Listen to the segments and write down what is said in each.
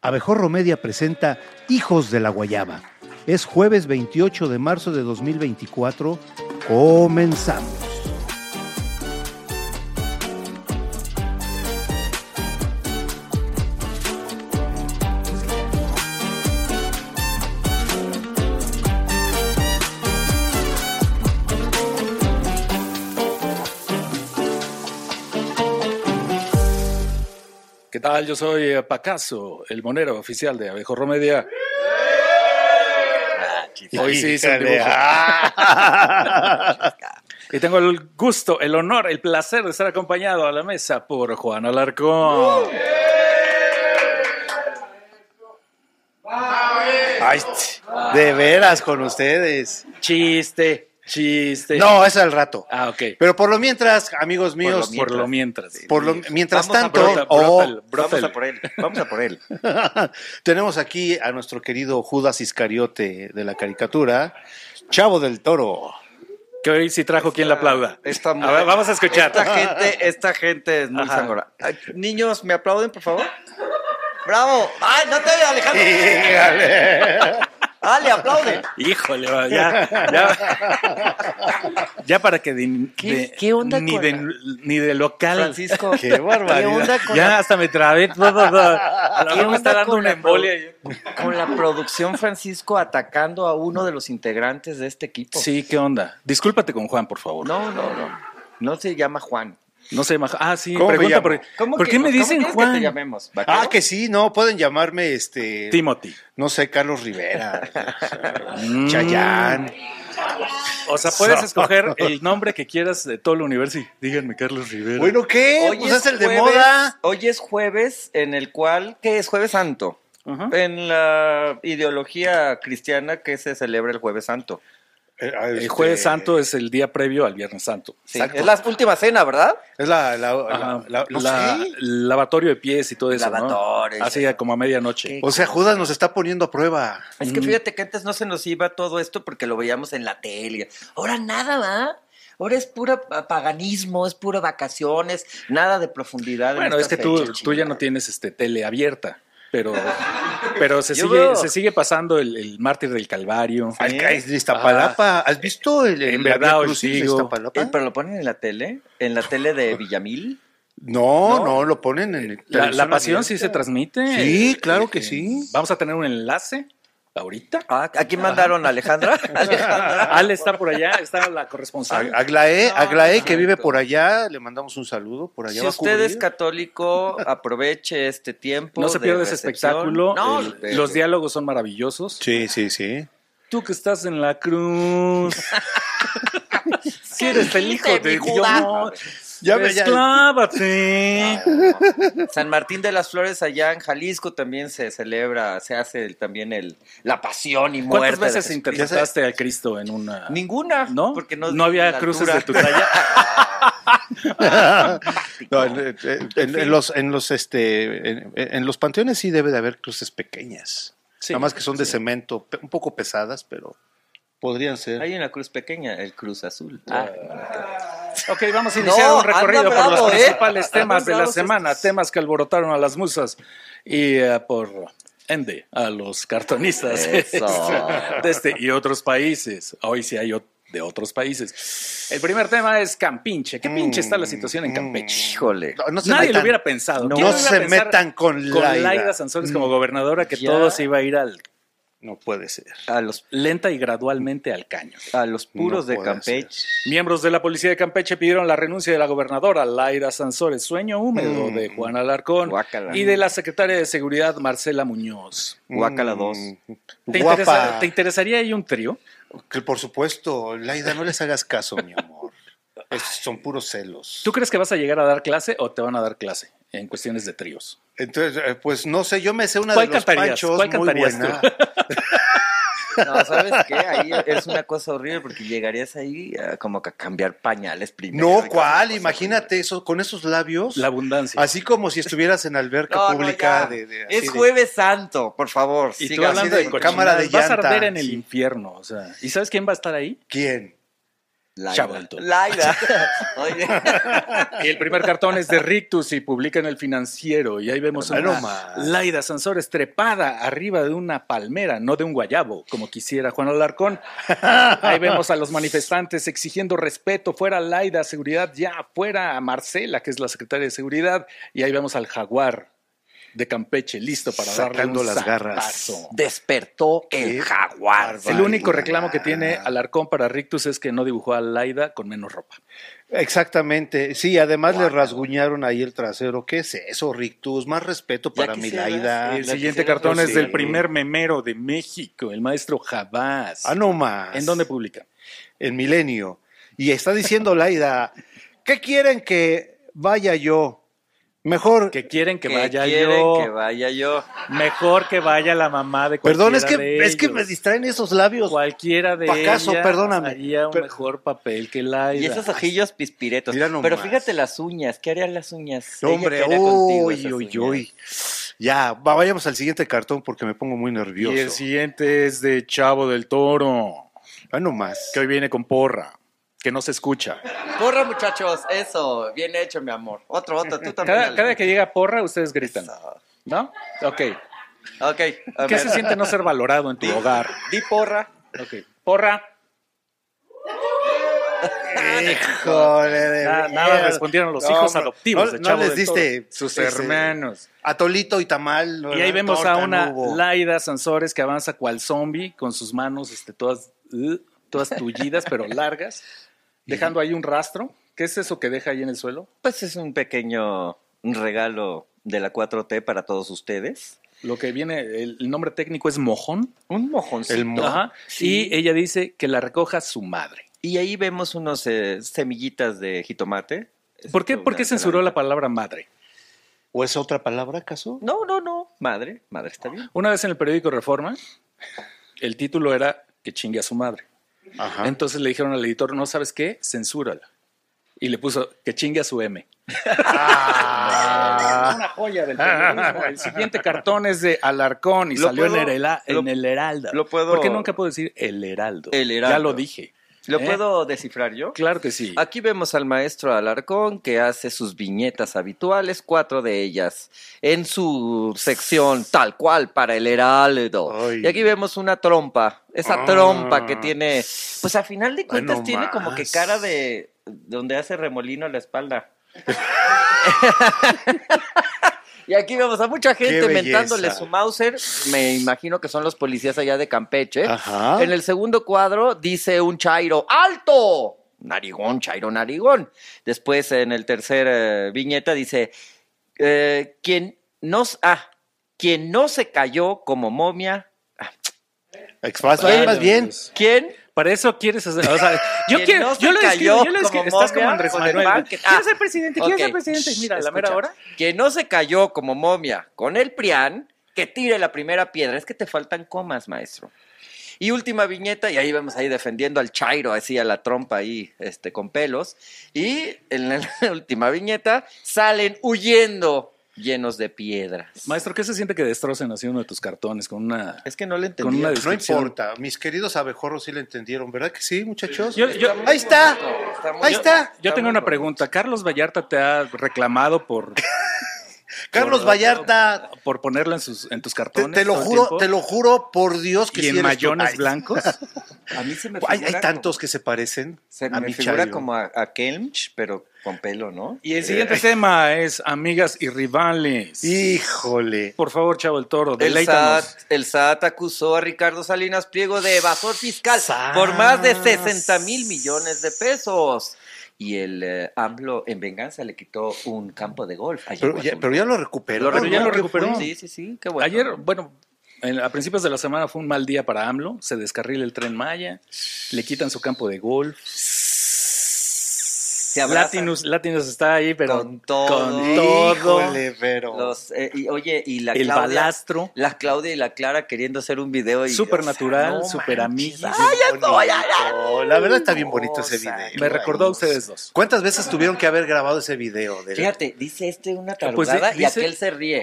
Abejorro Media presenta Hijos de la Guayaba. Es jueves 28 de marzo de 2024. Comenzamos. ¿Qué tal? Yo soy Pacaso, el monero oficial de Abejorro Media. Hoy sí hice un dibujo. Y tengo el gusto, el honor, el placer de estar acompañado a la mesa por Juan Alarcón. Ay, de veras con ustedes. Chiste. No, es al rato. Ah, ok. Pero por lo mientras, amigos míos. Por lo mientras. Mientras Vamos tanto. Vamos Vamos a por él. Tenemos aquí a nuestro querido Judas Iscariote de la caricatura, Chavo del Toro. Que hoy sí trajo quien la aplauda. A ver, vamos a escuchar. Esta gente es muy sangrona. Niños, ¿me aplauden, por favor? ¡Bravo! ¡Ay, no te veo, Alejandro! Dígale. ¡Dale, aplaude! Híjole, ya para que ¿Qué onda ni con ni de local. Francisco, ¡Qué barbaridad! ¿qué onda con Ya hasta me trabé todo. A lo mejor me está dando una embolia. con la producción, Francisco, atacando a uno de los integrantes de este equipo? Sí, ¿qué onda? Discúlpate con Juan, por favor. No. No se llama Juan. No sé, sí, ¿Cómo me pregunta llamo? ¿por qué me dicen ¿cómo quieres Juan? que te llamemos? ¿Vaquero? Ah, que sí, no, pueden llamarme Timothy. no sé, Carlos Rivera, Chayán. O sea, puedes escoger el nombre que quieras de todo el universo y díganme Carlos Rivera. Bueno, ¿qué? Hoy Pues es el de jueves, moda. Hoy es jueves en el cual, ¿qué es? Jueves Santo. Ajá. En la ideología cristiana, ¿qué se celebra el Jueves Santo? El Jueves Santo es el día previo al Viernes Santo. Sí, es la última cena, ¿verdad? Es no sé. Lavatorio de pies y todo eso, Lavatorio, ¿no? Así como a medianoche. O sea, Judas nos está poniendo a prueba. Es que fíjate que antes no se nos iba todo esto porque lo veíamos en la tele. Ahora nada, ¿va? Ahora es pura paganismo, es pura vacaciones, nada de profundidad. Bueno, en es que esta tú fecha, ya no tienes tele abierta, pero se Yo sigue pasando el mártir del Calvario. Acá es de Iztapalapa. ¿Has visto En la verdad, Vía os Crucis de digo. Iztapalapa? Pero lo ponen en la tele de Villamil. No, lo ponen en La pasión sí se transmite. Sí, claro que sí. Vamos a tener un enlace ahorita. Ah, ¿a quién mandaron, Alejandra? Ale está por allá, está la corresponsal. Aglaé, que vive por allá, le mandamos un saludo por allá. Si va a usted cubrir. es católico, aproveche este tiempo. No se de pierda ese recepción. espectáculo. No, Los diálogos son maravillosos. Sí. Tú que estás en la cruz. Si eres el hijo dice, de mi Judas? Dios. Ya. Esclávate. San Martín de las Flores allá en Jalisco también se celebra, se hace también la pasión y muerte. ¿Cuántas veces de Jesucristo. interpretaste a Cristo en una? Ninguna, ¿No? porque no había la cruces altura. de tu talla. No, en los panteones sí debe de haber cruces pequeñas. Sí, Nada más que son de sí. cemento, un poco pesadas, pero podrían ser. Hay una cruz pequeña, el Cruz Azul. Ok, vamos a iniciar un recorrido anda por los bravo, principales Andan temas de la bravos semana, estos. temas que alborotaron a las musas y por ende a los cartonistas Eso. de este y otros países. Hoy sí hay de otros países. El primer tema es Campeche. ¿Qué pinche está la situación en Campeche? Híjole. No se Nadie metan, lo hubiera pensado. No ¿Quién iba a se pensar metan con Laida Sansores como gobernadora que Ya. todo se iba a ir No puede ser. lenta y gradualmente al caño. A los puros No de puede Campeche. Miembros de la policía de Campeche pidieron la renuncia de la gobernadora Laida Sansores, sueño húmedo de Juan Alarcón, Guácala. y de la secretaria de Seguridad Marcela Muñoz. Guácala 2. Guapa. ¿Te interesaría ahí un trío? Que por supuesto, Laida, no les hagas caso, mi amor. Son puros celos. ¿Tú crees que vas a llegar a dar clase o te van a dar clase en cuestiones de tríos? Entonces, pues no sé, yo me sé una ¿Cuál de los cantarías? panchos ¿Cuál muy cantarías buena. No, ¿sabes qué? Ahí es una cosa horrible porque llegarías ahí como que a cambiar pañales primero. No, y ¿cuál? cosas Imagínate eso, con esos labios. La abundancia. Así como si estuvieras en alberca No, no, pública. ya. Así Es Jueves Santo, por favor. Y tú siga hablando así de cámara de cochinadas, vas a llanta. arder en el Sí. infierno. O sea, ¿y sabes quién va a estar ahí? ¿Quién? Chavo del Toro. Laida. Oye. Y el primer cartón es de Rictus y publica en El Financiero. Y ahí vemos Ah, no una más. Laida Sansores trepada arriba de una palmera, no de un guayabo, como quisiera Juan Alarcón. Ahí vemos a los manifestantes exigiendo respeto. Fuera Laida, seguridad ya. Fuera Marcela, que es la secretaria de seguridad. Y ahí vemos al jaguar de Campeche, listo para Sacando darle un las garras. zapazo. Despertó el jaguar. El único reclamo que tiene Alarcón para Rictus es que no dibujó a Laida con menos ropa. Exactamente. Sí, además le rasguñaron ahí el trasero. ¿Qué es eso, Rictus? Más respeto Ya para mi quisieras. Laida. El Ya siguiente quisieras, cartón es sí. del primer memero de México, el maestro Jabás. Ah, no más. ¿En dónde publica? En Milenio. Y está diciendo Laida, ¿qué quieren que vaya yo? Mejor. Que quieren que Que vaya quieren yo. que vaya yo. Mejor que vaya la mamá de cualquiera Perdón, es de que ellos. me distraen esos labios. Cualquiera de Pacaso, ellas perdóname. haría un Pero- mejor papel que Laida. Y esos ojillos pispiretos. Mira nomás. Pero fíjate las uñas. ¿Qué harían las uñas? Hombre, Ella, ¿qué haría contigo uy, esas uy, uñas? uy. Ya, vayamos al siguiente cartón porque me pongo muy nervioso. Y el siguiente es de Chavo del Toro, Ah, no más. que hoy viene con porra, que no se escucha. Porra, muchachos. Eso. Bien hecho, mi amor. Otro. Tú también. Cada dale. que llega porra, ustedes gritan, Eso. ¿no? Ok. Ok. a ¿Qué ver. se siente no ser valorado en tu hogar? Di porra. Ok. Porra. Híjole, de Nada veras. respondieron los No, hijos no, adoptivos no, de no Chavo les del diste Toro, sus ese- hermanos. Atolito y tamal. Y ahí vemos a torta, una no hubo. Laida Sansores que avanza cual zombie con sus manos todas tullidas pero largas, dejando ahí un rastro. ¿Qué es eso que deja ahí en el suelo? Pues es un pequeño regalo de la 4T para todos ustedes. Lo que viene, el nombre técnico es mojón. Un mojoncito. El mo- Ajá. Sí. Y ella dice que la recoja su madre. Y ahí vemos unos semillitas de jitomate. ¿Por qué censuró la palabra madre? ¿O es otra palabra, acaso? No. Madre está bien. Una vez en el periódico Reforma, el título era que chingue a su madre. Ajá. Entonces le dijeron al editor, no sabes qué, censúrala. Y le puso que chingue a su M. Ah. Una joya del periodismo. El siguiente cartón es de Alarcón y Lo salió puedo- en el Heraldo. lo puedo- ¿Por qué nunca puedo decir el Heraldo? El Heraldo. Ya lo dije. ¿Lo ¿Eh? puedo descifrar yo? Claro que sí. Aquí vemos al maestro Alarcón que hace sus viñetas habituales, 4 de ellas, en su sección tal cual para el Heraldo. Ay. Y aquí vemos una trompa, esa trompa que tiene, pues a final de cuentas no tiene como que más. cara de donde hace remolino a la espalda. Y aquí vemos a mucha gente Qué belleza. mentándole su Mauser. Me imagino que son los policías allá de Campeche. Ajá. En el segundo cuadro dice un chairo, ¡alto! Narigón, chairo, narigón. Después en el tercer viñeta dice, quien no se cayó como momia. Más bien. ¿Quién? Para eso quieres hacer. O sea, yo Que quiero. no se yo lo cayó escribo. como Estás como momia Andrés con el Manuel. banquet. Quiero Ah, ser presidente, quiero ok. ser presidente. Y mira, la mera Escucha, hora. Que no se cayó como momia con el PRIAN, que tire la primera piedra. Es que te faltan comas, maestro. Y última viñeta, y ahí vamos ahí defendiendo al chairo, así a la trompa ahí, con pelos. Y en la última viñeta salen huyendo llenos de piedras. Maestro, ¿qué se siente que destrocen así uno de tus cartones con una. Es que no le Con entendí. una No descripción? importa. Mis queridos abejorros sí le entendieron, ¿verdad que sí, muchachos? Yo- Ahí está. Ahí está. Yo tengo una pregunta. ¿Carlos Vallarta te ha reclamado por Carlos Vallarta, por ponerlo en tus cartones? te lo todo el juro, tiempo? te lo juro por Dios que ¿Y sí en eres tú. mayones Ay, blancos? A mí se me Hay figura tantos como- que se parecen se a me mi figura Chayo. como a Kelmch, pero con pelo, ¿no? Y el siguiente tema es amigas y rivales. Híjole. Por favor, Chavo el Toro, El deleítanos. SAT acusó a Ricardo Salinas Pliego de evasor fiscal ¡Sas! por más de 60,000 millones de pesos. Y el AMLO en venganza le quitó un campo de golf. allá en Pero ya lo recuperó. Pero ya ¿no? lo ¿Qué recuperó. fue? Sí, qué bueno. Ayer, bueno, a principios de la semana fue un mal día para AMLO. Se descarrila el Tren Maya, le quitan su campo de golf. Se abrazan Latinus está ahí, pero con todo. Híjole, pero. Y la el Claudia, balastro. la Claudia y la Clara queriendo hacer un video. Y, Súper natural, no súper manches. amiguis. ¡Ay, ya estoy! Bonito. La verdad está bien bonito ese Hermosa. video. Me recordó a ustedes dos. ¿Cuántas veces tuvieron que haber grabado ese video? Fíjate, dice una Pues tarugada y dice- aquel se ríe.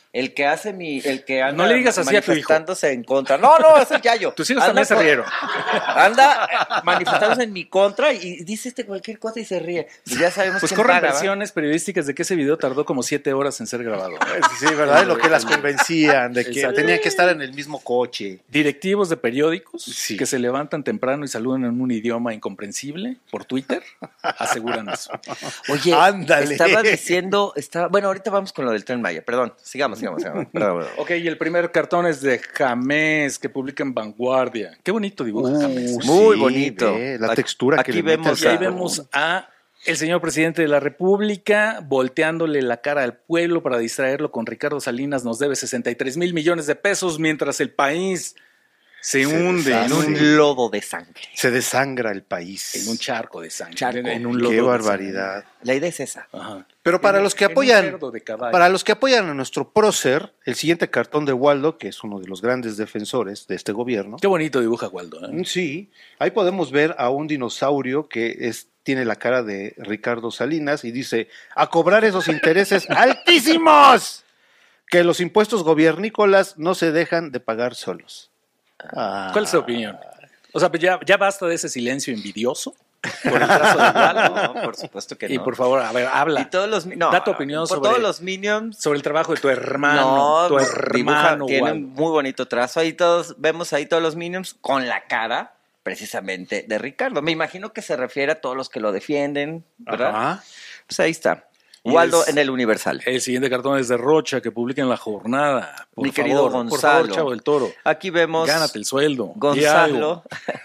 El que hace el que anda No le digas así a tu hijo. manifestándose en contra. No, es el Yayo. Tus hijos también se rieron. Anda manifestándose en mi contra y dice cualquier cosa y se ríe. Y ya sabemos Pues quién corren paga, ¿va? versiones periodísticas de que ese video tardó como 7 horas en ser grabado. Sí, ¿verdad? Lo que las convencían de que Exacto. tenían que estar en el mismo coche. Directivos de periódicos Sí. que se levantan temprano y saludan en un idioma incomprensible por Twitter aseguran eso. Oye, Ándale. estaba diciendo, bueno, ahorita vamos con lo del Tren Maya, perdón, sigamos. Perdón. Ok, y el primer cartón es de Jamés, que publica en Vanguardia. Qué bonito dibujo Jamés. Muy Sí, bonito. ve, la Aquí- textura que aquí le mete vemos Y ahí al vemos a el señor presidente de la República volteándole la cara al pueblo para distraerlo con Ricardo Salinas. Nos debe 63 mil millones de pesos mientras el país se hunde deshace. en En un, un lodo de sangre. Se desangra el país. en un charco de sangre. Charco. En un lodo Qué de barbaridad. La idea es esa. sangre. Ajá. Pero para En- los que en un apoyan, cerdo de caballo. para los que apoyan a nuestro prócer, el siguiente cartón de Waldo, que es uno de los grandes defensores de este gobierno. Qué bonito dibuja Waldo. ¿eh? Sí, ahí podemos ver a un dinosaurio que tiene la cara de Ricardo Salinas y dice, a cobrar esos intereses altísimos, que los impuestos gobiernícolas no se dejan de pagar solos. ¿Cuál es tu opinión? O sea, pues ya basta de ese silencio envidioso por el trazo de Waldo. No, por supuesto que no. Y por favor, a ver, Y habla todos los no, Da tu opinión por sobre- todos los Minions. sobre el trabajo de tu hermano. No, tu dibuja, hermano, tiene Waldo. un muy bonito trazo. Ahí vemos ahí todos los Minions con la cara precisamente de Ricardo. Me imagino que se refiere a todos los que lo defienden, ¿verdad? Ajá. Pues ahí está. Y Waldo es- en el Universal. El siguiente cartón es de Rocha, que publica en La Jornada. Por Mi favor, querido Por Gonzalo. favor, Chavo del Toro. Aquí vemos Gánate el sueldo. Di Gonzalo, algo.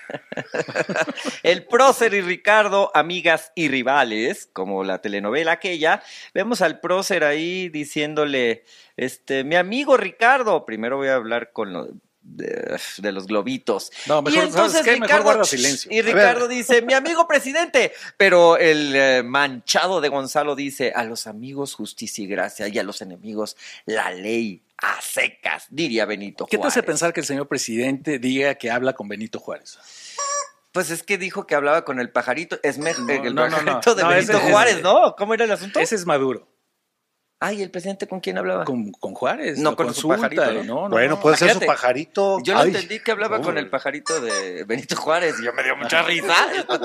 el prócer y Ricardo, amigas y rivales, como la telenovela aquella. Vemos al prócer ahí diciéndole, mi amigo Ricardo, primero voy a hablar con de los globitos. No, mejor, Y entonces ¿sabes qué? Mejor guarda silencio. Y Ricardo dice, mi amigo presidente, pero el manchado de Gonzalo dice, a los amigos justicia y gracia y a los enemigos la ley a secas, diría Benito ¿Qué te hace Juárez. pensar que el señor presidente diga que habla con Benito Juárez? Pues es que dijo que hablaba con el pajarito, el no, pajarito de no, Benito ese- Juárez, ¿no? ¿Cómo era el asunto? Ese es Maduro. Ay, ¿el presidente con quién hablaba? Con Juárez. No, lo con su consulta, pajarito, ¿no? no, Bueno, no. puede ser su Fíjate, pajarito. Yo Ay. entendí que hablaba con el pajarito de Benito Juárez y yo me dio mucha risa.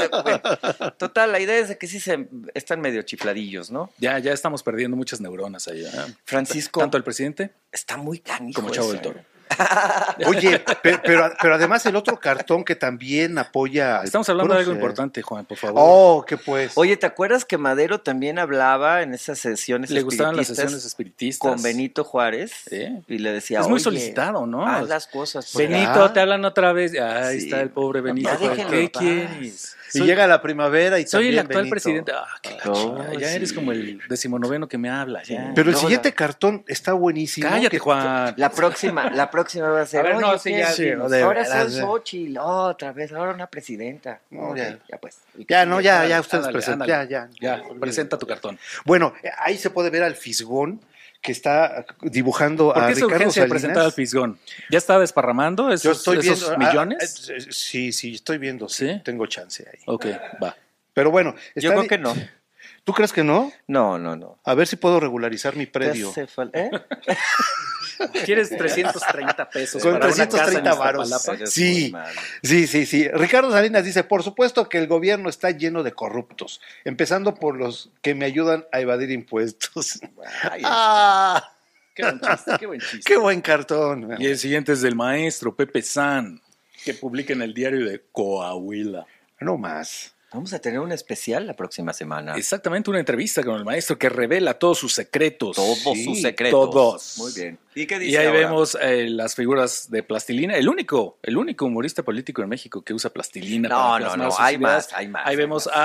Total, la idea es de que sí están medio chifladillos, ¿no? Ya estamos perdiendo muchas neuronas ahí. ¿eh? Francisco Tanto el presidente está muy canijo como Chavo ese, del Toro. Oye, pero además el otro cartón que también apoya. al Estamos hablando de algo prócer. importante, Juan, por favor. Oh, ¿qué pues? Oye, ¿te acuerdas que Madero también hablaba en esas sesiones Le gustaban las espiritistas sesiones espiritistas. con Benito Juárez? Sí. Y le decía, Es muy "Oye, solicitado, ¿no? haz las cosas. Benito, Ah. te hablan otra vez. Ahí Sí. está el pobre Benito. Ya Juárez. déjenlo ¿Qué en paz. quieres? Y llega la primavera y Soy el también actual Benito. presidente. Ah, qué la No, chingada. Ya sí. eres como el 19º que me habla. Ya. Pero el No, siguiente cartón está buenísimo. Cállate, que- Juan. La próxima va a ser. A ver, no, "Oye, sí, ¿qué? ya, sí, Ahora de soy veras, Xochitl, otra vez, ahora una presidenta. No, Ok, ya. pues. Ya, no, ya ustedes Ándale, presentan. ándale. Ya. Ya, presenta tu cartón. Bueno, ahí se puede ver al Fisgón que está dibujando ¿Por a qué esa Ricardo urgencia de Salinas. presentar al Fisgón? ¿Ya está desparramando Yo esos, estoy esos viendo. millones? Sí, estoy viendo. Sí, ¿Sí? tengo chance ahí. Ok, va. Pero bueno, Yo creo que no. ¿Tú crees que no? No. A ver si puedo regularizar mi Te predio. hace ¿Eh? ¿Quieres 330 pesos Con para una casa en 330 varos. Iztapalapa? Eres Sí. muy malo. Sí. Ricardo Salinas dice, por supuesto que el gobierno está lleno de corruptos, empezando por los que me ayudan a evadir impuestos. Ay, ¡Ah! Qué buen chiste, qué buen chiste. ¡Qué buen cartón! Y el siguiente es del maestro Pepe San, que publica en el diario de Coahuila. No más. Vamos a tener un especial la próxima semana. Exactamente, una entrevista con el maestro que revela todos sus secretos. Todos Sí, sus secretos. todos. Muy bien. ¿Y qué dice Y ahí ahora? vemos las figuras de plastilina. El único humorista político en México que usa plastilina. No, para plasmar sus hay ideas. más, hay más. Ahí hay vemos más.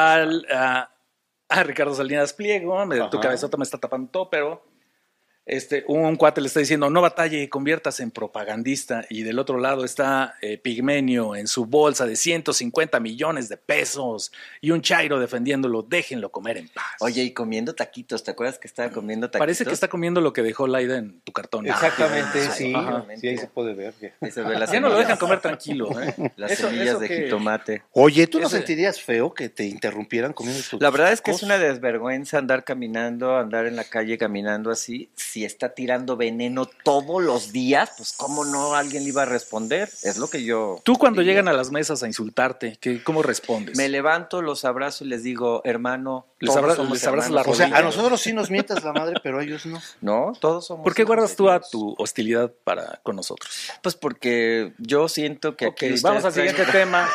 a Ricardo Salinas Pliego. Tu Ajá. cabezota me está tapando todo, pero un cuate le está diciendo, no batalle, conviértase en propagandista. Y del otro lado está Pigmenio en su bolsa de 150 millones de pesos. Y un chairo defendiéndolo, déjenlo comer en paz. Oye, y comiendo taquitos, ¿te acuerdas que estaba comiendo taquitos? Parece que está comiendo lo que dejó Laida en tu cartón. Exactamente, Ah, sí. ajá. Sí, ahí se puede ver. Ahí se ve las Ya no lo semillas. dejan comer tranquilo. Las Eso- semillas eso de que- jitomate. Oye, ¿tú no Ese- sentirías feo que te interrumpieran comiendo tus La verdad es que es tacos? una desvergüenza andar caminando, andar en la calle caminando así, si está tirando veneno todos los días, pues cómo no alguien le iba a responder. Es lo que yo... Tú cuando digo. llegan a las mesas a insultarte, ¿cómo respondes? Me levanto, los abrazo y les digo, hermano, Les todos abra- somos les abrazas hermanos. la O sea, rodilla. a nosotros sí nos mientas la madre, pero a ellos no. No, todos somos ¿Por qué hijos guardas de tú a Dios. tu hostilidad con nosotros? Pues porque yo siento que Ok, aquí vamos al ustedes siguiente traen- tema.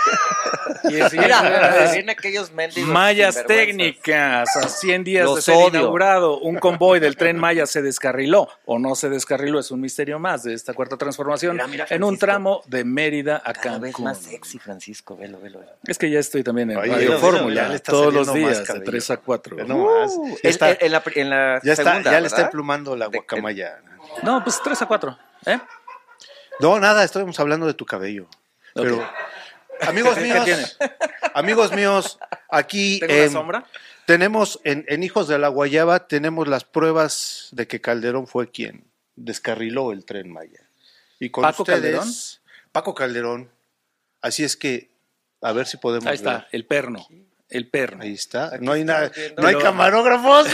Y el siguiente Mira, vienen aquellos mendigos Mallas sinvergüenzas. técnicas. A 100 días de Los ser odio. inaugurado, un convoy del Tren Maya se descarriló o no se descarriló. Es un misterio más de esta cuarta transformación Mira, en un Francisco. tramo de Mérida a Cada vez Cancún. más sexy, Francisco, velo. Es que ya estoy también en Oye, Radio velo, Fórmula ya le está todos los saliendo más días de cabello. 3 a 4. Ve nomás. Ya está, En la ya, está, segunda, ya le está ¿verdad? emplumando la guacamaya. No, pues 3 a 4. ¿Eh? No, nada, estamos hablando de tu cabello. Pero, amigos ¿Qué míos, tiene? amigos míos, aquí ¿Tengo una sombra? tenemos en Hijos de la Guayaba, tenemos las pruebas de que Calderón fue quien descarriló el Tren Maya. Y con ¿Paco ustedes, Calderón? Paco Calderón. Así es que, a ver si podemos Ahí está, ver. el perno. El perno. Ahí está. Aquí No hay nada. estamos viendo. No hay Pero- camarógrafos.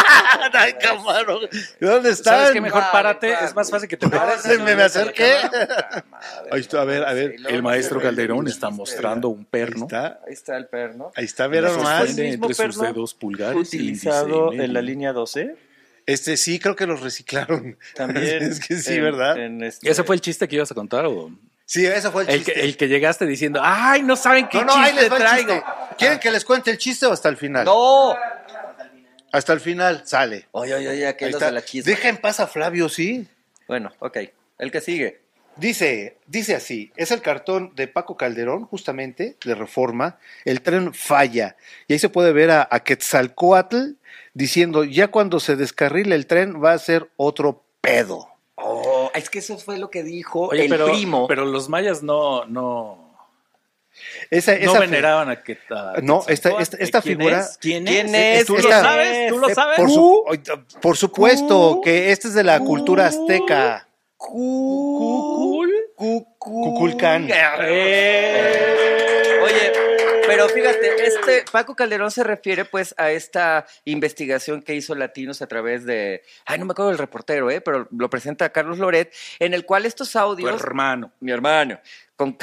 No hay camarógrafos. ¿Dónde están? ¿Sabes qué? Mejor párate. Vale. Es más fácil que te pares. Se me acerqué. Madre, Ahí está, a ver, a ver. y luego El maestro se ve Calderón el está chiste, mostrando un Ahí perno. está. Ahí está el perno. Ahí está, mira Lo nomás. sostiene mismo entre sus perno dedos pulgares. Utilizado índice y en la medio. línea 12. Sí, creo que los reciclaron. También. Es que sí, ¿verdad? ¿Ese fue el chiste que ibas a contar? ¿O? Sí, ese fue el El chiste. que llegaste diciendo, ¡ay, no saben qué No, no, ahí chiste les va el traigo! chiste. ¿Quieren que les cuente el chiste o hasta el final? ¡No! Hasta el final sale. Oye, Ahí aquellos está. de la chisma. Deja en paz a Flavio, sí. Bueno, ok. El que sigue. Dice así, es el cartón de Paco Calderón, justamente, de Reforma, el tren falla. Y ahí se puede ver a Quetzalcóatl diciendo, ya cuando se descarrile el tren va a ser otro pedo. Oh, es que eso fue lo que dijo Oye, el pero, primo. pero los mayas no Esa veneraban a que No, esta ¿Quién figura- es? ¿Quién ¿Quién es? es? ¿Tú lo Esta- sabes? ¿Tú lo sabes? Por supuesto que este es de la cultura azteca. Cuculcán. Oye, pero fíjate, Paco Calderón se refiere pues a esta investigación que hizo Latinos a través de, no me acuerdo del reportero, pero lo presenta Carlos Loret, en el cual estos Tu audios, hermano. mi hermano, con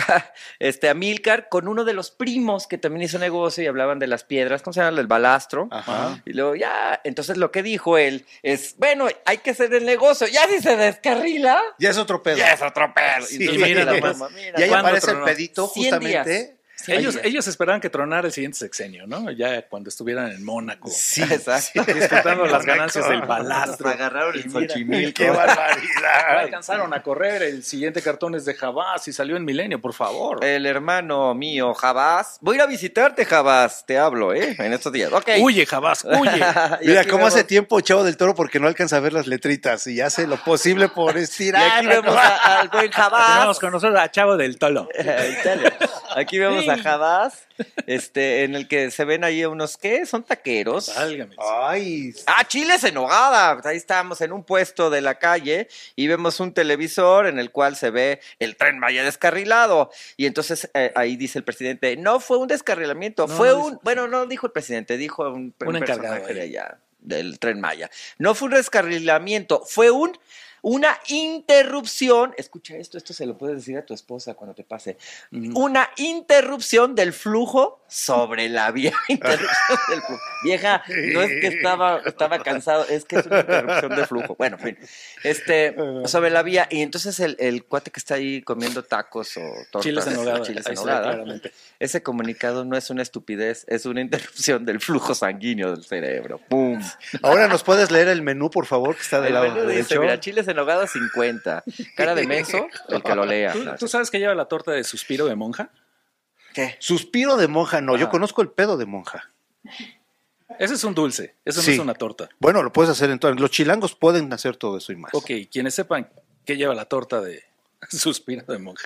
Amílcar, con uno de los primos que también hizo negocio y hablaban de las piedras, ¿cómo se llama? Del balastro. Ajá. Y luego entonces lo que dijo él es, bueno, hay que hacer el negocio, ya si se descarrila, Ya es otro pedo. ya es otro pedo. Sí, Entonces, mira la nomás. mamá, mira, Y ahí ¿Cuándo aparece el tronó? pedito 100 justamente. días. Oye. Ellos esperaban que tronara el siguiente sexenio, ¿no? Ya cuando estuvieran en Mónaco. Sí, Exacto. Disfrutando las Mónaco. ganancias del balastro. Agarraron el Y mira, Xochimilco. ¡Qué No barbaridad! alcanzaron a correr. El siguiente cartón es de Jabás y salió en Milenio, por favor. El hermano mío, Jabás. Voy a ir a visitarte, Jabás. Te hablo, en estos días. Ok. Huye, Jabás, huye. Y Mira, aquí cómo vemos- hace tiempo Chavo del Toro porque no alcanza a ver las letritas y hace lo posible por Y estirar. aquí vemos al buen Jabás. Tenemos con nosotros a Chavo del Tolo. Italia. Aquí vemos a Jabás, en el que se ven ahí unos, ¿qué? ¿Son taqueros? Válgame. Ay, Chiles en nogada. Ahí estamos en un puesto de la calle y vemos un televisor en el cual se ve el Tren Maya descarrilado. Y entonces ahí dice el presidente, no fue un descarrilamiento, No, fue no un... Bueno, no dijo el presidente, dijo un encargado personaje de ahí. allá, del Tren Maya. No fue un descarrilamiento, fue una interrupción, escucha esto se lo puedes decir a tu esposa cuando te pase, una interrupción del flujo sobre la vía. Interrupción del flujo. Vieja, no es que estaba cansado, es que es una interrupción de flujo. Bueno, en fin, sobre la vía. Y entonces el cuate que está ahí comiendo tacos o tortas, Chiles en nogada. chiles Ahí en se ve nogada, claramente. ese comunicado no es una estupidez, es una interrupción del flujo sanguíneo del cerebro. ¡Pum! ahora nos puedes leer el menú, por favor, que está del El lado menú dice, derecho. mira, chiles en nogada 50. Cara de menso, el que lo lea. ¿Tú sabes que lleva la torta de suspiro de monja? ¿Qué? Suspiro de monja, no, yo Ajá. conozco el pedo de monja. Ese es un dulce, eso Sí. no es una torta. Bueno, lo puedes hacer entonces. Los chilangos pueden hacer todo eso y más. Ok, quienes sepan qué lleva la torta de suspiro de monja.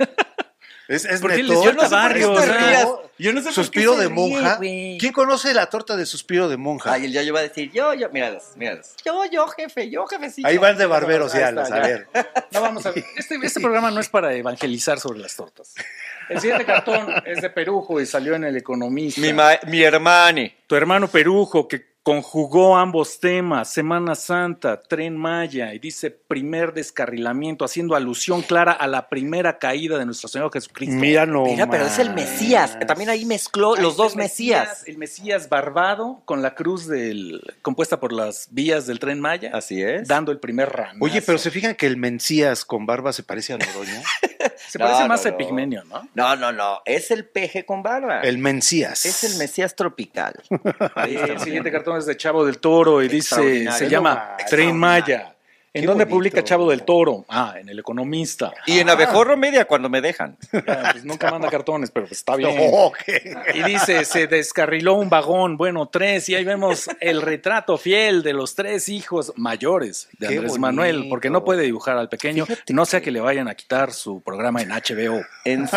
Es ¿Por qué neto. les falta barrio? Suspiro O sea, de rías. monja. Yo no sé por qué Suspiro se de ríe, monja. güey. ¿Quién conoce la torta de suspiro de monja? Ay, el yo va a decir, yo, míralas. Yo, jefecito. Ahí van de barberos Ahí ya, está, a ya. ver. No, vamos a ver. Este programa no es para evangelizar sobre las tortas. El siguiente cartón es de Perujo y salió en El Economista. Mi hermane. Tu hermano Perujo, que conjugó ambos temas, Semana Santa, Tren Maya, y dice primer descarrilamiento, haciendo alusión clara a la primera caída de nuestro Señor Jesucristo. Mira, no. Mira, pero es el Mesías. También ahí mezcló los dos Mesías. El Mesías barbado con la cruz compuesta por las vías del Tren Maya. Así es. Dando el primer ranazo. Oye, pero se fijan que el Mencías con barba se parece a Noroña. Se parece más a Epigmenio, ¿no? No. Es el peje con barba. El Mencías. Es el Mesías tropical. El siguiente cartón es de Chavo del Toro y dice, se llama Tren Maya. ¿En Qué dónde bonito. publica Chavo del Toro? En El Economista. Y en Abejorro Media cuando me dejan. Pues nunca manda cartones, pero pues está bien. No, Y dice, se descarriló un vagón, 3, y ahí vemos el retrato fiel de los 3 hijos mayores de Qué Andrés bonito. Manuel, porque no puede dibujar al pequeño, Fíjate no sea que le vayan a quitar su programa en HBO. En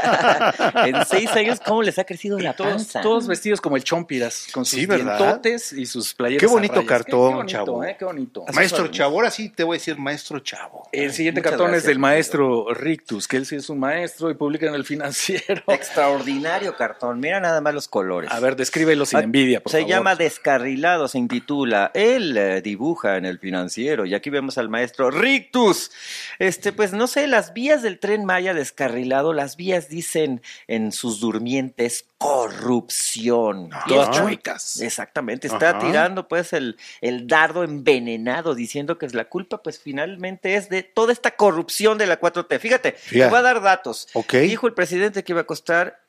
6 años, ¿cómo les ha crecido la panza? Todos vestidos como el Chompiras, con sus Sí, ¿verdad? dientotes y sus playeras. Qué bonito a rayas. cartón, qué bonito, Chavo. Qué bonito. Maestro Chavo, ahora sí te voy a decir Maestro Chavo. El siguiente Muchas cartón gracias, es del maestro Rictus, que él sí es un maestro y publica en El Financiero. Extraordinario cartón. Mira nada más los colores. A ver, descríbelo sin envidia, por Se favor. llama Descarrilado, se intitula. Él dibuja en El Financiero y aquí vemos al maestro Rictus. Pues no sé, las vías del Tren Maya descarrilado, las vías dicen en sus durmientes corrupción. Todas Ajá. chuecas. Exactamente, está Ajá. tirando pues el dardo envenenado diciendo que la culpa pues finalmente es de toda esta corrupción de la 4T. Fíjate, te voy a dar datos. Ok. Dijo el presidente que iba a costar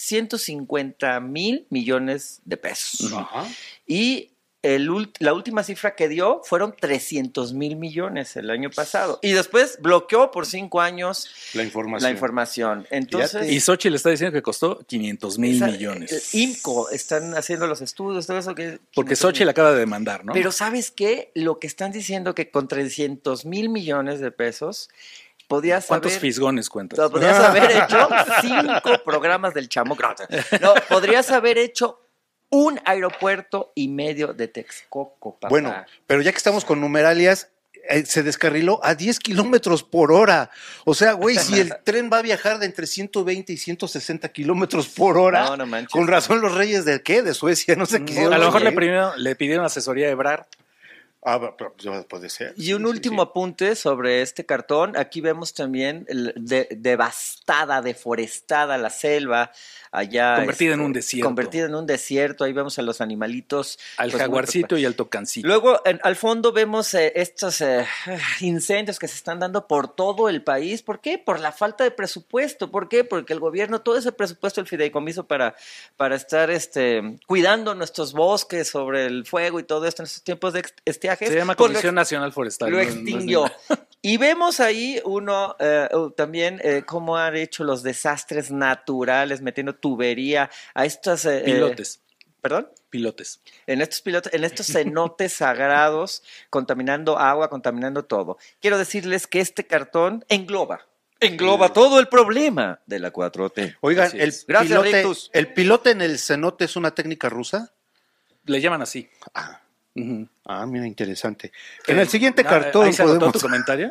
150,000 millones de pesos. Ajá. Y la última cifra que dio fueron 300,000 millones el año pasado. Y después bloqueó por 5 años La información. la información. Entonces, Y Xochitl le está diciendo que costó 500,000 esa- millones. IMCO están haciendo los estudios, todo eso que... Porque Xochitl acaba de demandar, ¿no? Pero ¿sabes qué? Lo que están diciendo que con 300,000 millones de pesos podías ¿Cuántos haber... fisgones cuentas? No, podrías haber hecho 5 programas del Chamuco. No, podrías haber hecho 1 aeropuerto y medio de Texcoco, papá. Bueno, pero ya que estamos con numeralias, se descarriló a 10 kilómetros por hora. O sea, güey, si el tren va a viajar de entre 120 y 160 kilómetros por hora, No manches. con razón los reyes de ¿qué? De Suecia, no sé qué. A lo mejor Oye. le pidieron asesoría de Ebrard. Pero puede ser. Y un Sí, sí, último sí. apunte sobre este cartón. Aquí vemos también devastada, deforestada la selva. Allá. Convertida en un desierto. Convertida en un desierto. Ahí vemos a los animalitos. Al pues, jaguarcito y al tocancito. Luego, al fondo vemos estos incendios que se están dando por todo el país. ¿Por qué? Por la falta de presupuesto. ¿Por qué? Porque el gobierno, todo ese presupuesto, el fideicomiso para estar cuidando nuestros bosques sobre el fuego y todo esto en estos tiempos de estiajes. Se llama pues, Comisión Nacional Forestal. lo no- extinguió. no es de- Y vemos ahí también cómo han hecho los desastres naturales, metiendo tubería a estos... Pilotes. ¿Perdón? Pilotes. En estos cenotes sagrados, contaminando agua, contaminando todo. Quiero decirles que este cartón engloba todo el problema de la 4T. Oigan, Así el es. Gracias, pilote, Rictus. ¿el pilote en el cenote es una técnica rusa? Le llaman así. Ah. Ujú. Mira, interesante. En el siguiente Ah, cartón ¿ahí se anotó podemos... tu comentario?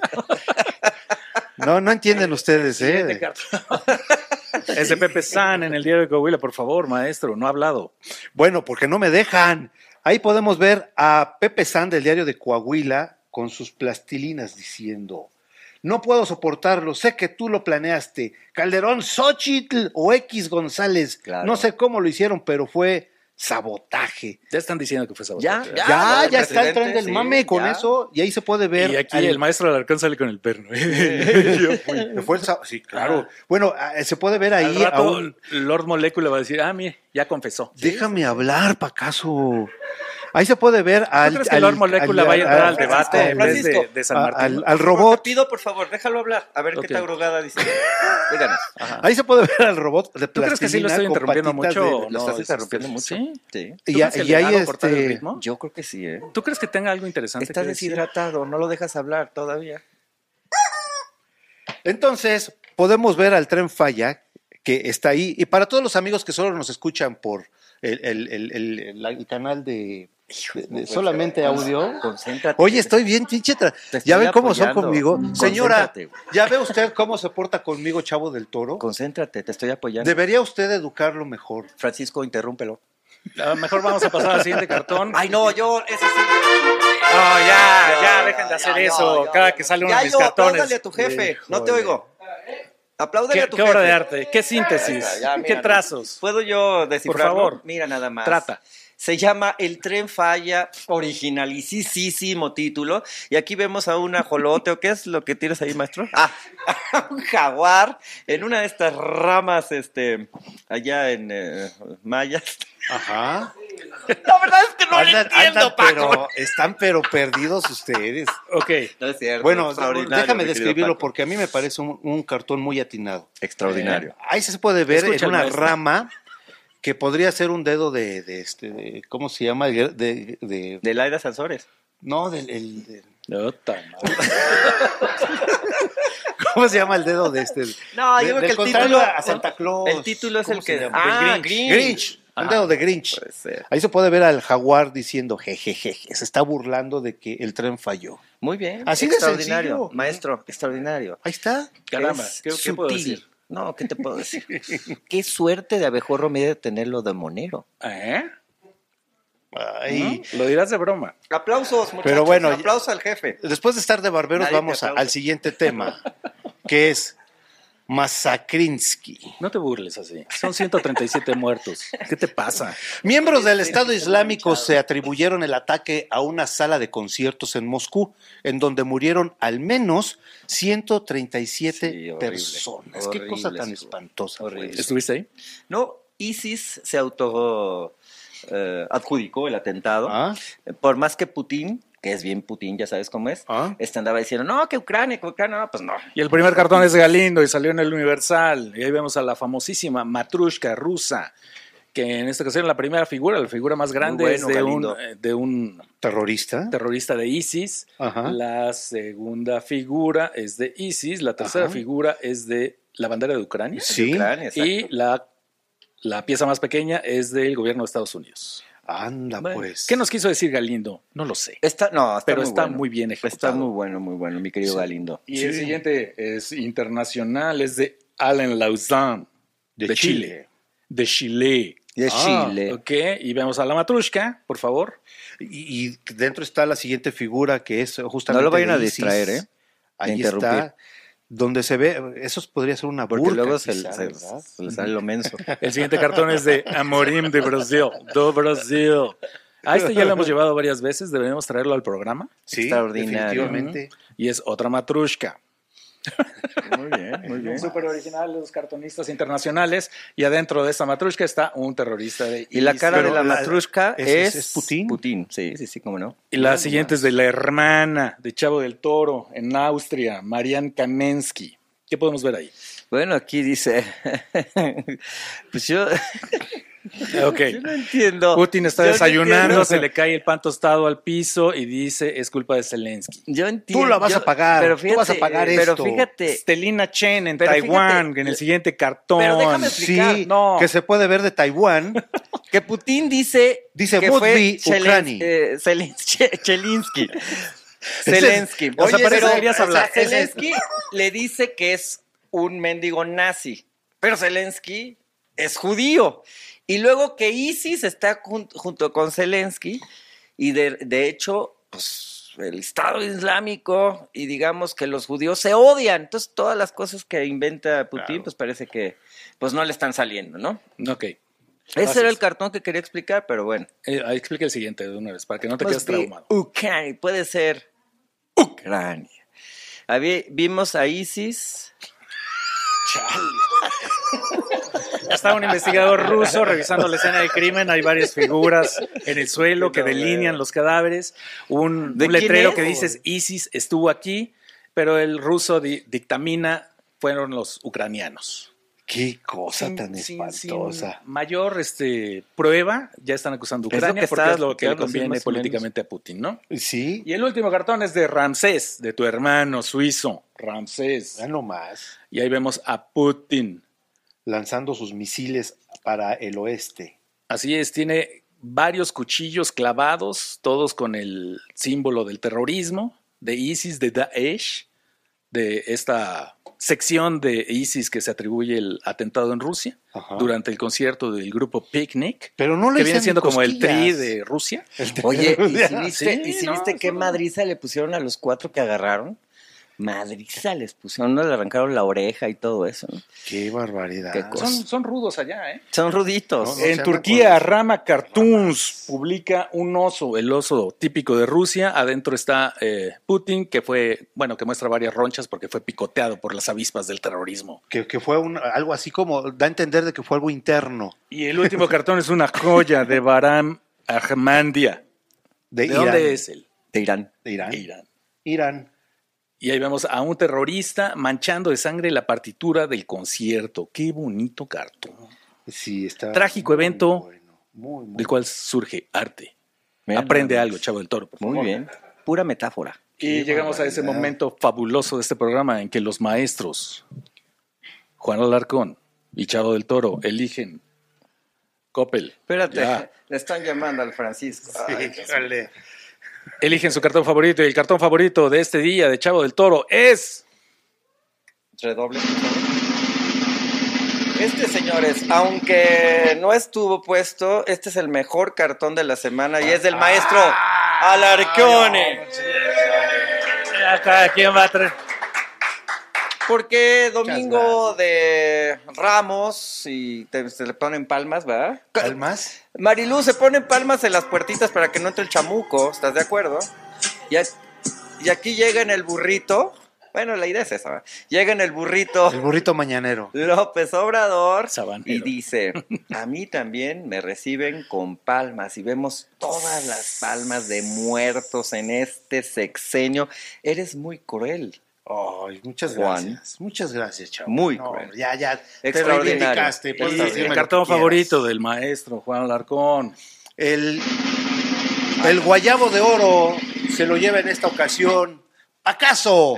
No entienden ustedes, Siguiente cartón. Es de Pepe San en el diario de Coahuila. Por favor, maestro, no ha hablado. Bueno, porque no me dejan. Ahí podemos ver a Pepe San del diario de Coahuila con sus plastilinas diciendo: no puedo soportarlo, sé que tú lo planeaste. Calderón, Xochitl o X González. Claro. No sé cómo lo hicieron, pero fue sabotaje. Ya están diciendo que fue Ya, sabotaje. ya. Ya el está el tren presidente, del sí, mame con ya. eso, y ahí se puede ver. Y aquí el maestro Alarcón sale con el perno. Sí, claro. Bueno, se puede ver ahí Al a rato, un... Lord Molecula va a decir, mire, ya confesó. Déjame hablar, Pacaso. Ahí se puede ver ¿Tú al... crees que Lord Molecula vaya a entrar al debate en vez Francisco, de San Martín? al robot. Te pido, por favor, déjalo hablar. A ver Ok. qué tal drogada dice. Díganos. Ahí se puede ver al robot de ¿Tú crees que sí lo plastilina estoy con interrumpiendo patitas mucho? de- o ¿Lo no? estás interrumpiendo mucho? ¿Sí? Sí. ¿Tú Y, crees que y le ahí hago cortar el ritmo? Yo creo que sí, ¿eh? ¿Tú crees que tenga algo interesante Está que decir? deshidratado, no lo dejas hablar todavía. Entonces, podemos ver al Tren Falla que está ahí. Y para todos los amigos que solo nos escuchan por el canal de solamente audio. Concéntrate. Oye, estoy bien, pinche. Te ¿Ya estoy ven cómo son apoyando. conmigo? Señora, Concéntrate, güey. ¿ya ve usted cómo se porta conmigo, Chavo del Toro? Concéntrate, te estoy apoyando. Debería usted educarlo mejor. Francisco, interrúmpelo. A lo mejor vamos a pasar al siguiente cartón. Ay, no, yo, ese sí. No, ya, dejen de hacer eso. Cada que sale uno de mis cartones. Apláudale a tu jefe, no te Híjole. oigo. Apláudale a tu ¿Qué jefe. obra de arte? ¿Qué síntesis? Ahí está, ya, ¿Qué mira, trazos? ¿Puedo yo descifrarlo? Por favor. Mira nada más. Trata. Se llama El Tren Falla, originalísimo título. Y aquí vemos a un ajolote, ¿o qué es lo que tienes ahí, maestro? Ah, un jaguar en una de estas ramas, allá en mayas. Ajá. La verdad es que no lo entiendo, Andan, Paco. están pero perdidos ustedes. Ok. No es cierto. Bueno, extraordinario, déjame mi querido describirlo Paco. porque a mí me parece un cartón muy atinado. Extraordinario. Ahí se puede ver Escucha en al una maestro. rama que podría ser un dedo de ¿cómo se llama? De Laida Sansores. No, Ota, madre. ¿cómo se llama el dedo de este? No, yo creo que del el contrario título- a Santa Claus. el título es ¿Cómo el se que- llama? Ah, Del Grinch. Grinch. Un dedo de Grinch. Puede ser. Ahí se puede ver al jaguar diciendo jejeje, se está burlando de que el tren falló. Muy bien. Así de extraordinario. sencillo. Maestro, extraordinario. Ahí está. Caramba, Es ¿qué puedo sutil. decir? No, ¿qué te puedo decir? Qué suerte de abejorro me de tenerlo de monero. ¿Eh? Ay. ¿No? Lo dirás de broma. Aplausos, muchachos. Pero bueno, aplausos al jefe. Después de estar de barberos, Nadie te vamos aplaude. al siguiente tema, que es Masakrinsky. No te burles así. Son 137 muertos. ¿Qué te pasa? Miembros del Estado Islámico se atribuyeron el ataque a una sala de conciertos en Moscú, en donde murieron al menos 137 Sí, horrible, personas. Qué cosa tan horrible, espantosa. horrible. fue eso. ¿Estuviste ahí? No, ISIS se auto adjudicó el atentado. ¿Ah? Por más que Putin, que es bien Putin, ya sabes cómo es, ¿Ah? andaba diciendo, no, que Ucrania, no, pues no. Y el primer cartón es Galindo y salió en el Universal. Y ahí vemos a la famosísima Matrushka rusa, que en esta ocasión la primera figura, la figura más grande Muy es bueno, de un ¿Terrorista? terrorista de ISIS. Ajá. La segunda figura es de ISIS. La tercera Ajá. figura es de la bandera de Ucrania. Sí. Ucrania, exacto. Y la pieza más pequeña es del gobierno de Estados Unidos. Anda, Bueno, pues. ¿Qué nos quiso decir Galindo? No lo sé. Pero Está bueno. muy bien ejecutado. Está muy bueno, mi querido Galindo. Y el siguiente es internacional, es de Alain Lausanne, de Chile. De Chile. De Chile. Ok, y vemos a la Matrushka, por favor. Y dentro está la siguiente figura que es justamente. No lo vayan de a ISIS. distraer, ¿eh? Ahí interrumpir. está. Donde se ve, eso podría ser una Porque burka, luego quizá, se ¿verdad? le sale lo menso. El siguiente cartón es de Amorim de Brasil. Do Brasil. A este ya lo hemos llevado varias veces, deberíamos traerlo al programa. Sí, Extraordinario. definitivamente. Y es otra Matrushka. Muy bien, muy bien. Súper original, los cartonistas internacionales. Y adentro de esta Matrushka está un terrorista de Y la ISIS. cara de Pero la la- Matrushka ¿es Putin? Putin, sí, cómo no. Y la siguiente es de la hermana de Chavo del Toro en Austria, Marian Kamensky. ¿Qué podemos ver ahí? Bueno, aquí dice, pues yo Ok. no entiendo. Putin está Yo no desayunando, entiendo. se le cae el pan tostado al piso y dice es culpa de Zelensky. Yo entiendo. Tú la vas a pagar, pero tú vas a pagar pero esto. fíjate, Stelina Chen en Pero Taiwán, fíjate, en el siguiente cartón. pero déjame explicar. Sí, No. que se puede ver de Taiwán. que Putin dice Dice, que "Must fue be Ukraine". Zelensky. Zelensky. O sea, parece pero que querías hablar. Zelensky le dice que es un mendigo nazi, pero Zelensky es judío. Y luego que ISIS está junto con Zelensky y de hecho, pues el Estado Islámico y digamos que los judíos se odian. Entonces todas las cosas que inventa Putin, Claro. pues parece que pues no le están saliendo, ¿no? Ok. Ese Gracias. era el cartón que quería explicar, pero bueno. Ahí explica el siguiente de una vez, para que no te Must quedes be traumado. Ucrania, puede ser Ucrania. Vimos a ISIS. Está un investigador ruso revisando la escena del crimen. Hay varias figuras en el suelo que delinean los cadáveres. Un ¿De quién letrero es? que dice ISIS estuvo aquí, pero el ruso dictamina fueron los ucranianos. Qué cosa tan Sin espantosa. mayor prueba, ya están acusando a Es lo Ucrania que porque está es lo que le explicando, sí, conviene más o menos. políticamente a Putin, ¿no? Sí, Y el último cartón es de Ramsés, de tu hermano suizo, Ramsés. ya nomás. Y ahí vemos a Putin. Lanzando sus misiles para el oeste. Así es, tiene varios cuchillos clavados, todos con el símbolo del terrorismo, de ISIS, de Daesh, de esta sección de ISIS que se atribuye el atentado en Rusia Ajá. durante el concierto del grupo Picnic, Pero no le que viene dicen siendo como el cosquillas. tri de Rusia. Oye, ¿y si Sí, viste, no, qué no. madriza le pusieron a los 4 que agarraron? Madriza les pusieron, no le arrancaron la oreja y todo eso, ¿no? Qué barbaridad. Qué cosa. Son rudos allá, ¿eh? Son ruditos. No, no. En se andan Turquía, con eso. Rama Cartoons publica un oso, el oso típico de Rusia. Adentro está Putin, que muestra varias ronchas porque fue picoteado por las avispas del terrorismo. Que fue algo así como, da a entender de que fue algo interno Y el último cartón es una joya de Baram Ahmandia. de ¿De Irán. dónde es él? De Irán. De Irán. Irán. Irán. Y ahí vemos a un terrorista manchando de sangre la partitura del concierto. Qué bonito cartón. Sí, está Trágico muy evento bueno, muy del cual surge arte. Mira Aprende nada algo, más. Chavo del Toro, por favor. Muy bien. Pura metáfora. Y Qué llegamos a ese barbaridad. momento fabuloso de este programa en que los maestros Juan Alarcón y Chavo del Toro eligen Coppel. Espérate, Ya. le están llamando al Francisco. Ay, Dios mío. Híjole. Eligen su cartón favorito y el cartón favorito de este día de Chavo del Toro es... Redoble, por favor. Señores, aunque no estuvo puesto, este es el mejor cartón de la semana y es del maestro Alarcone. Acá, ¿quién va a traer? Porque domingo de Ramos y se le ponen palmas, ¿verdad? ¿Palmas? Marilú, se ponen palmas en las puertitas para que no entre el chamuco, ¿estás de acuerdo? Y aquí llega en el burrito, bueno, la idea es esa, ¿verdad? Llega en el burrito El burrito mañanero. López Obrador Sabanero. y dice, a mí también me reciben con palmas y vemos todas las palmas de muertos en este sexenio. Eres muy cruel. Ay, muchas Juan. gracias. Muchas gracias, chavo. Muy No, cruel. ya. Te Extraordinario. reivindicaste. puedes Y decirme el lo cartón que quieras. favorito del maestro Juan Alarcón. El guayabo de oro se lo lleva en esta ocasión. ¿Acaso?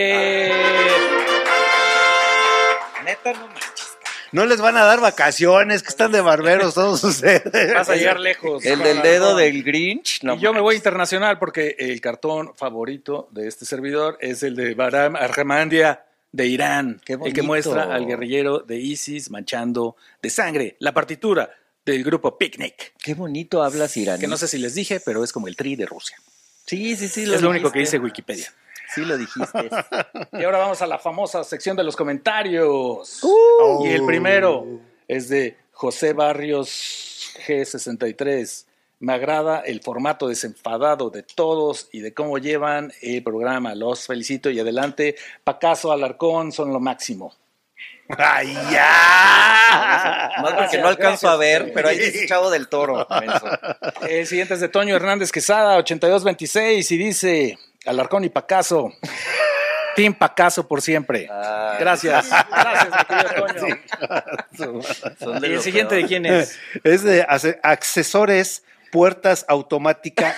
Neta, no manches. No les van a dar vacaciones, que están de barberos todos ustedes. Vas a llegar lejos. El Juan del dedo Alarcón. del Grinch. No Y yo me voy manches. internacional porque el cartón favorito de este servidor es el de Baram Ahmandia de Irán, Qué el que bonito. muestra al guerrillero de ISIS manchando de sangre la partitura del grupo Picnic, Qué bonito hablas iraní. que no sé si les dije, pero es como el tri de Rusia. Sí. Es lo único que dice Wikipedia. Sí lo dijiste. Y ahora vamos a la famosa sección de los comentarios. Y el primero es de José Barrios G63. Me agrada el formato desenfadado de todos y de cómo llevan el programa. Los felicito y adelante. Pacaso, Alarcón, son lo máximo. ¡Ay, ya! Más porque no alcanzo a ver, pero ahí dice Chavo del Toro. menso. El siguiente es de Toño Hernández Quesada, 8226, y dice: Alarcón y Pacaso. Team Pacaso por siempre. Ay. Gracias. Gracias, mi querido Toño. Son de ¿Y el lo siguiente de peor. quién es? Es de accesores, puertas automáticas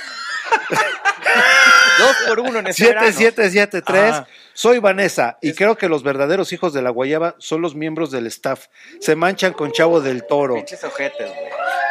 2x1 en este verano. 7773. Ah. Soy Vanessa y creo que los verdaderos hijos de la guayaba son los miembros del staff. Se manchan con Chavo del Toro. Pinches ojetes, güey.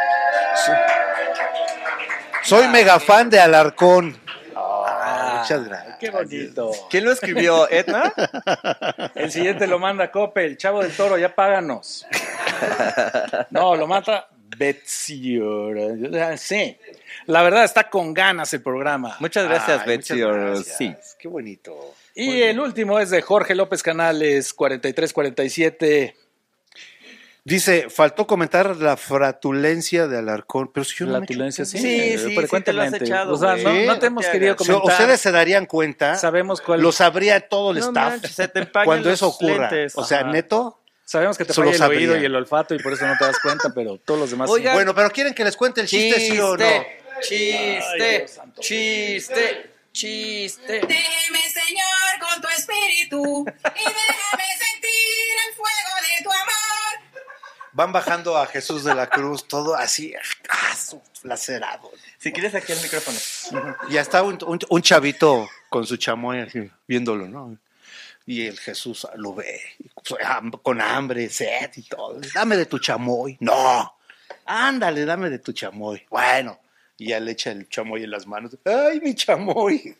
Soy mega fan de Alarcón. Muchas gracias. Qué bonito. ¿Quién lo escribió? ¿Edna? El siguiente lo manda Coppel, el Chavo del Toro, ya páganos. No, lo mata Betsy. Sí. La verdad está con ganas el programa. Muchas gracias, Ay, Betsy. muchas gracias. Sí. Qué bonito. Y el último es de Jorge López Canales, 4347. Dice, faltó comentar la fratulencia de Alarcón, pero si yo no me Flatulencia, sí. Sí, sí, frecuentemente. sí te lo has echado, O sea, güey. no te hemos No te querido hagas. O sea, comentar. ustedes se darían cuenta, Sabemos cuál. lo sabría todo el No staff manches, se te empañan cuando los eso ocurra. lentes. O sea, Ajá. neto. Sabemos que te Solo falla el oído sabría. y el olfato y por eso no te das cuenta, pero todos los demás. Oiga, sí. Bueno, pero ¿quieren que les cuente el chiste, sí o no? Ay, Chiste, Dios santo. chiste, chiste. Déjeme, Señor, con tu espíritu y déjame sentir el fuego de tu amor. Van bajando a Jesús de la Cruz, todo así, lacerado. Si quieres aquí el micrófono. Y está un chavito con su chamoy así, viéndolo, ¿no? Y el Jesús lo ve, con hambre, sed y todo. Dame de tu chamoy. No. Ándale, dame de tu chamoy. Bueno, y ya le echa el chamoy en las manos. ¡Ay, mi chamoy!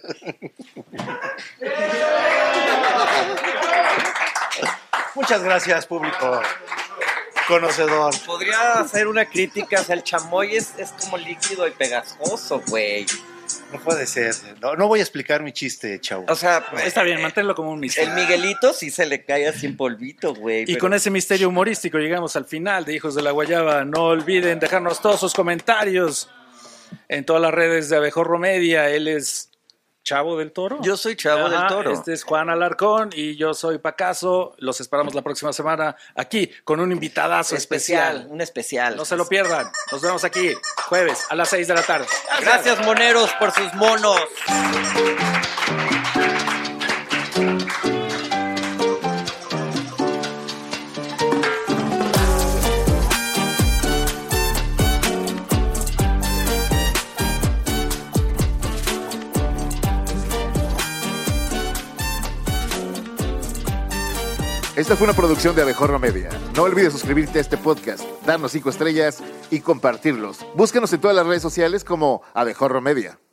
Muchas gracias, público conocedor. Podría hacer una crítica, o sea, el chamoy es como líquido y pegajoso, güey. No puede ser. No voy a explicar mi chiste, chavo. O sea, Está bien, manténlo como un misterio. el Miguelito sí se le cae así en polvito, güey. Y pero- con ese misterio humorístico llegamos al final de Hijos de la Guayaba. No olviden dejarnos todos sus comentarios en todas las redes de Abejorro Media. Él es Chavo del Toro. Yo soy Chavo del Toro. Este es Juan Alarcón y yo soy Pacaso. Los esperamos la próxima semana aquí con un invitadazo especial. Un especial. No se lo pierdan. Nos vemos aquí jueves a las 6 de la tarde. Gracias, moneros, por sus monos. Esta fue una producción de Abejorro Media. No olvides suscribirte a este podcast, darnos 5 estrellas y compartirlos. Búscanos en todas las redes sociales como Abejorro Media.